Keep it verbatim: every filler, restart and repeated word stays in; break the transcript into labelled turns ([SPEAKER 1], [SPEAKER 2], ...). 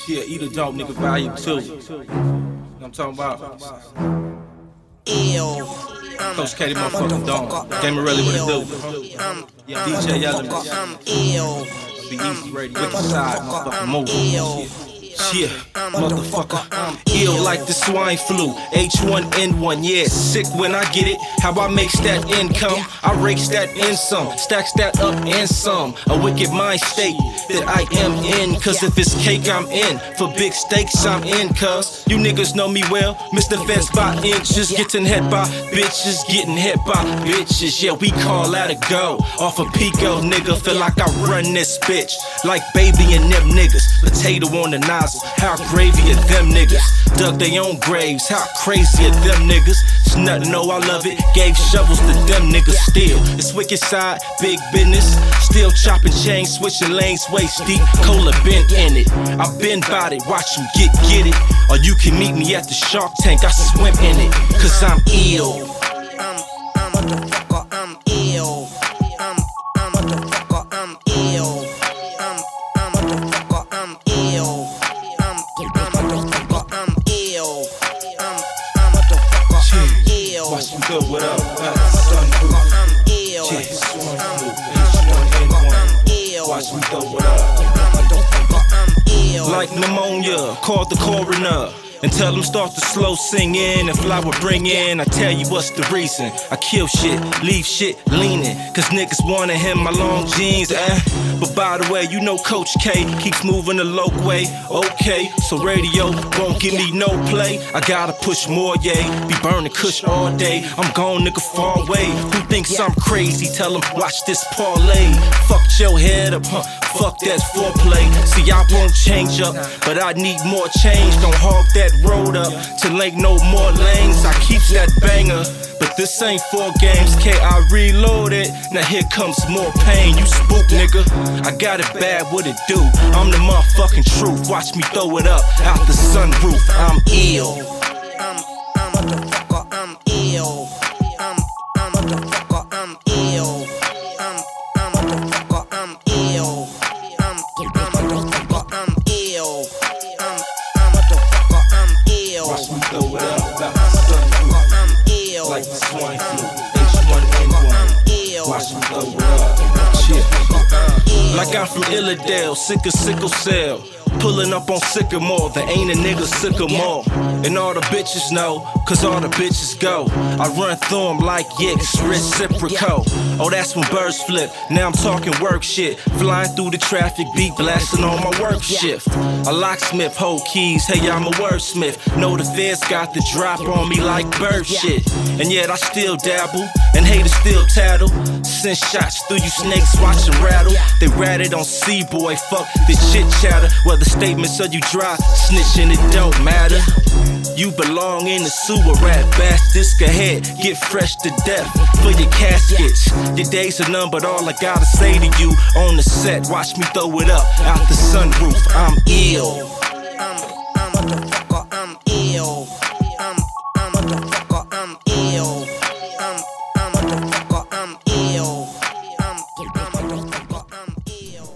[SPEAKER 1] Yeah, Eat a Dope Nigga Volume two. You know what I'm talking about?
[SPEAKER 2] Ew.
[SPEAKER 1] Coach Katie motherfucking Dawn. Game really what it do. Yeah, D J Elements.
[SPEAKER 2] Ew.
[SPEAKER 1] Be easy, ready, wicked side, motherfucking move. Yeah, motherfucker, I'm ill like the swine flu. H one N one, yeah, sick when I get it. How I makes that income, I rakes that in some, stacks that up and some. A wicked mind state that I am in. Cause if it's cake, I'm in. For big stakes, I'm in. Cause you niggas know me well. Mister Fence by inches, getting hit by bitches, getting hit by bitches. Yeah, we call that a go. Off a Pico, nigga, feel like I run this bitch. Like baby and them niggas. Potato on the nozzle. How gravy are them niggas? Dug they own graves. How crazy are them niggas? It's nothing, no, I love it. Gave shovels to them niggas still. It's wicked side, big business. Still chopping chains, switching lanes, waist deep. Cola been in it. I been bout it, watch you get, get it. Or you can meet me at the Shark Tank, I swim in it. Cause I'm ill.
[SPEAKER 2] I'm, I'm motherfucker, I'm ill. I'm, I'm motherfucker, I'm ill. I'm, I'm motherfucker, I'm ill. I'm, I'm motherfucker, I'm ill. I'm, I'm motherfucker, I'm ill.
[SPEAKER 1] Watch me go, what up? That's the sunroof.
[SPEAKER 2] I'm ill.
[SPEAKER 1] Yeah, swing
[SPEAKER 2] I'm,
[SPEAKER 1] through.
[SPEAKER 2] I'm
[SPEAKER 1] H one N one.
[SPEAKER 2] I'm ill.
[SPEAKER 1] Watch me go, what up?
[SPEAKER 2] I'm motherfucker, I'm ill.
[SPEAKER 1] Like pneumonia, call the coroner and tell them start to slow singing and flower bring in. I tell you what's the reason. I kill shit, leave shit leaning. Cause niggas wanna hit my long jeans, eh? But by the way, you know Coach K keeps moving the low way. Okay, so radio won't give me no play. I gotta push more, yay. Be burning kush all day. I'm gone, nigga, far away. Who thinks I'm crazy? Tell them watch this parlay. Fucked your head up, huh? Fuck that foreplay. See, I won't change up, but I need more change. Don't hog that road up till ain't no more lanes. I keeps that banger, but this ain't four games. K, I reload it. Now here comes more pain. You spook, nigga. I got it bad, what it do? I'm the motherfucking truth. Watch me throw it up out the sunroof. I'm ill.
[SPEAKER 2] I'm, I'm motherfucker, I'm ill. I'm, I'm motherfucker, I'm ill. I'm, I'm motherfucker, I'm ill. I'm, I'm motherfucker, I'm ill. I'm, I'm motherfucker, I'm ill.
[SPEAKER 1] Watch me throw it up out
[SPEAKER 2] I'm
[SPEAKER 1] the sunroof.
[SPEAKER 2] motherfucker, I'm ill.
[SPEAKER 1] Like the swine flu.
[SPEAKER 2] I'm
[SPEAKER 1] H one N one.
[SPEAKER 2] I'm ill.
[SPEAKER 1] Watch me throw it up. Shit. Like I'm from Illidale, sick of sickle cell. Pulling up on Sycamore, there ain't a nigga Sycamore. And all the bitches know, cause all the bitches go. I run through them like yicks, reciprocal. Oh, that's when birds flip, now I'm talking work shit. Flying through the traffic, beat blasting on my work shift. A locksmith, hold keys, hey, I'm a wordsmith. Know the feds got the drop on me like bird shit. And yet I still dabble, and haters still tattle. Send shots through you snakes, watch them rattle. They ratted on C-Boy, fuck this shit chatter. Whether statements or you dry, snitching, it don't matter. You belong in the sewer, rat bastards. Go ahead, get fresh to death for your caskets. Your days are numbered, all I gotta say to you on the set. Watch me throw it up out the sunroof. I'm ill.